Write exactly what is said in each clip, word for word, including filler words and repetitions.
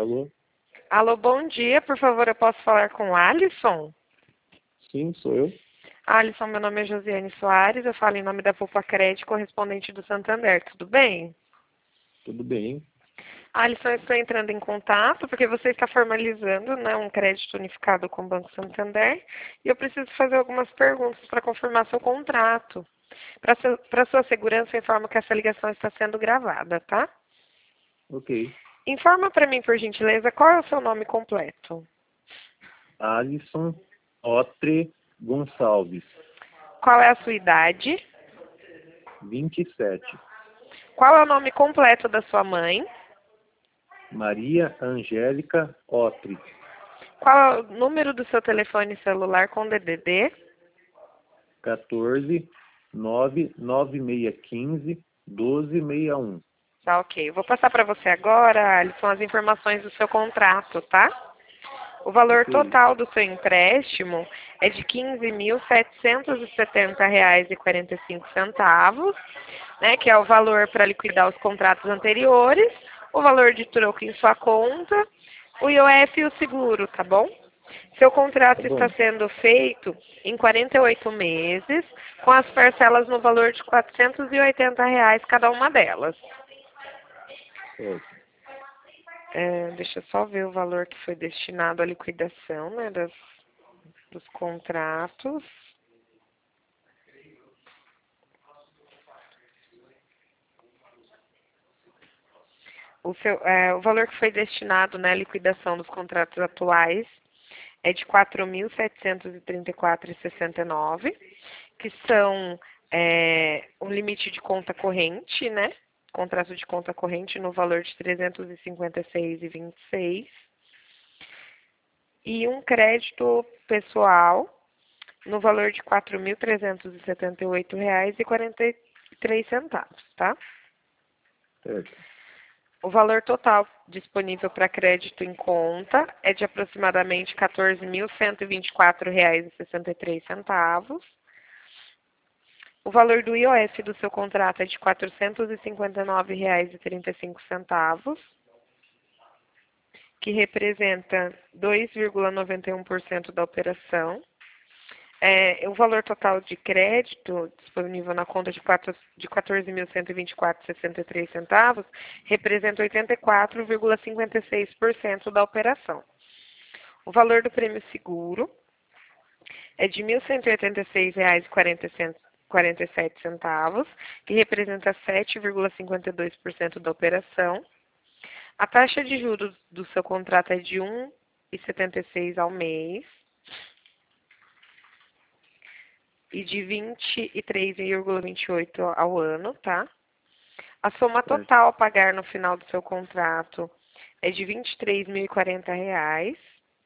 Alô? Alô, bom dia. Por favor, eu posso falar com o Alisson? Sim, sou eu. Alisson, meu nome é Josiane Soares. Eu falo em nome da Poupa Crédito, correspondente do Santander. Tudo bem? Tudo bem? Alisson, eu estou entrando em contato porque você está formalizando, né, um crédito unificado com o Banco Santander e eu preciso fazer algumas perguntas para confirmar seu contrato. Para sua segurança, eu informo que essa ligação está sendo gravada, tá? Ok. Informa para mim, por gentileza, qual é o seu nome completo? Alisson Otre Gonçalves, Qual é a sua idade? vinte e sete. Qual é o nome completo da sua mãe? Maria Angélica Otre, Qual é o número do seu telefone celular com D D D? quatorze, nove nove seis um cinco, doze sessenta e um. Tá, ok. Eu vou passar para você agora, Alisson, as informações do seu contrato, tá? O valor Ok. total do seu empréstimo é de quinze mil setecentos e setenta reais e quarenta e cinco centavos, né, que é o valor para liquidar os contratos anteriores, o valor de troco em sua conta, o I O F e o seguro, tá bom? Seu contrato Tá está bom. sendo feito em quarenta e oito meses, com as parcelas no valor de quatrocentos e oitenta reais cada uma delas. Certo. É, deixa eu só ver o valor que foi destinado à liquidação, né, das, dos contratos. O, seu, é, o valor que foi destinado, né, à liquidação dos contratos atuais é de quatro mil setecentos e trinta e quatro reais e sessenta e nove centavos, que são é, um limite de conta corrente, né? Contrato de conta corrente no valor de trezentos e cinquenta e seis reais e vinte e seis centavos. E um crédito pessoal no valor de quatro mil trezentos e setenta e oito reais e quarenta e três centavos, tá? Certo. O valor total disponível para crédito em conta é de aproximadamente quatorze mil cento e vinte e quatro reais e sessenta e três centavos. O valor do I O F do seu contrato é de quatrocentos e cinquenta e nove reais e trinta e cinco centavos, que representa dois vírgula noventa e um por cento da operação. É, o valor total de crédito disponível na conta de, de quatorze mil cento e vinte e quatro reais e sessenta e três centavos representa oitenta e quatro vírgula cinquenta e seis por cento da operação. O valor do prêmio seguro é de mil cento e oitenta e seis reais e quarenta e sete centavos, que representa sete vírgula cinquenta e dois por cento da operação. A taxa de juros do seu contrato é de um vírgula setenta e seis ao mês e de vinte e três vírgula vinte e oito ao ano, tá? A soma Certo. total a pagar no final do seu contrato é de vinte e três mil e quarenta reais.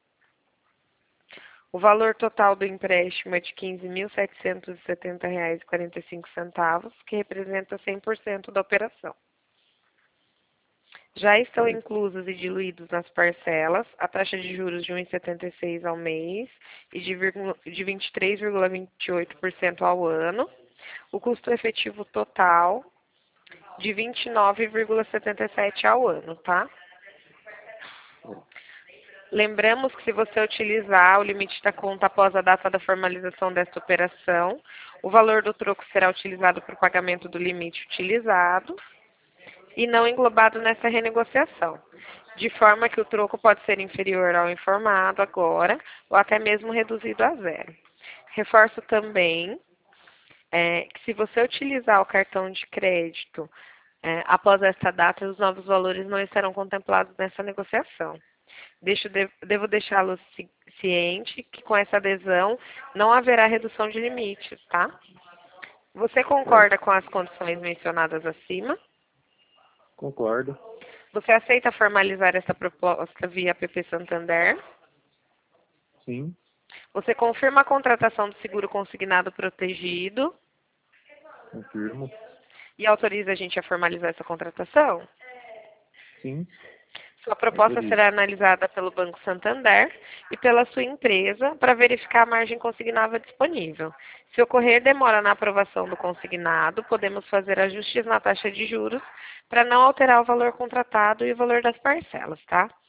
O valor total do empréstimo é de quinze mil setecentos e setenta reais e quarenta e cinco centavos, que representa cem por cento da operação. Já estão Certo. inclusos e diluídos nas parcelas a taxa de juros de um vírgula setenta e seis ao mês e de, de vinte e três vírgula vinte e oito por cento ao ano, o custo efetivo total de vinte e nove vírgula setenta e sete ao ano, tá? Lembramos que se você utilizar o limite da conta após a data da formalização desta operação, o valor do troco será utilizado para o pagamento do limite utilizado e não englobado nessa renegociação, de forma que o troco pode ser inferior ao informado agora ou até mesmo reduzido a zero. Reforço também é, que se você utilizar o cartão de crédito é, após esta data, os novos valores não estarão contemplados nessa negociação. Deixo, devo deixá-lo ciente que com essa adesão não haverá redução de limites, tá? Você concorda Certo. com as condições mencionadas acima? Concordo. Você aceita formalizar essa proposta via P P Santander? Sim. Você confirma a contratação do seguro consignado protegido Confirmo. e autoriza a gente a formalizar essa contratação? Sim. Sua proposta Autorizo. será analisada pelo Banco Santander e pela sua empresa para verificar a margem consignável disponível. Se ocorrer demora na aprovação do consignado, podemos fazer ajustes na taxa de juros para não alterar o valor contratado e o valor das parcelas, tá?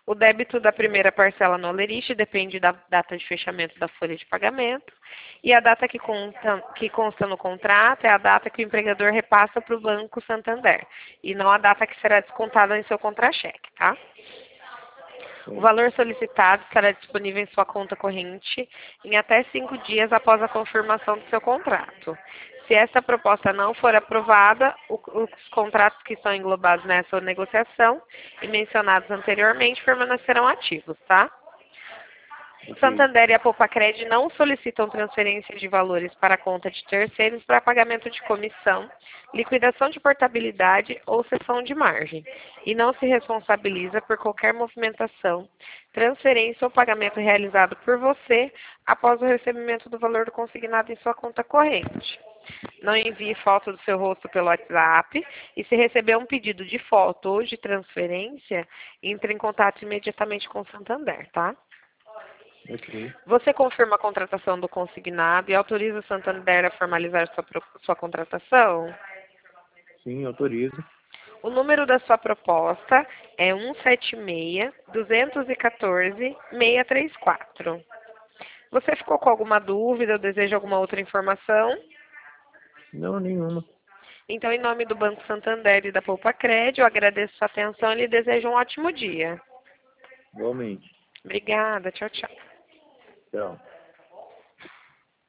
O débito da primeira parcela no Olerite depende da data de fechamento da folha de pagamento. E a data que consta, que consta no contrato é a data que o empregador repassa para o Banco Santander. E não a data que será descontada em seu contra-cheque, tá? O valor solicitado estará disponível em sua conta corrente em até cinco dias após a confirmação do seu contrato. Se essa proposta não for aprovada, o- os contratos que estão englobados nessa negociação e mencionados anteriormente permanecerão ativos, tá? O Ok. Santander e a Poupa-Cred não solicitam transferência de valores para a conta de terceiros para pagamento de comissão, liquidação de portabilidade ou cessão de margem, e não se responsabiliza por qualquer movimentação, transferência ou pagamento realizado por você após o recebimento do valor do consignado em sua conta corrente. Não envie foto do seu rosto pelo WhatsApp e, se receber um pedido de foto ou de transferência, entre em contato imediatamente com o Santander, tá? Ok. Você confirma a contratação do consignado e autoriza o Santander a formalizar sua, pro- sua contratação? Sim, autorizo. O número da sua proposta é um sete seis, dois um quatro, seis três quatro. Você ficou com alguma dúvida ou deseja alguma outra informação? Não, nenhuma. Então, em nome do Banco Santander e da Poupa-Cred, eu agradeço sua atenção e lhe desejo um ótimo dia. Igualmente. Obrigada. Tchau, tchau. Tchau.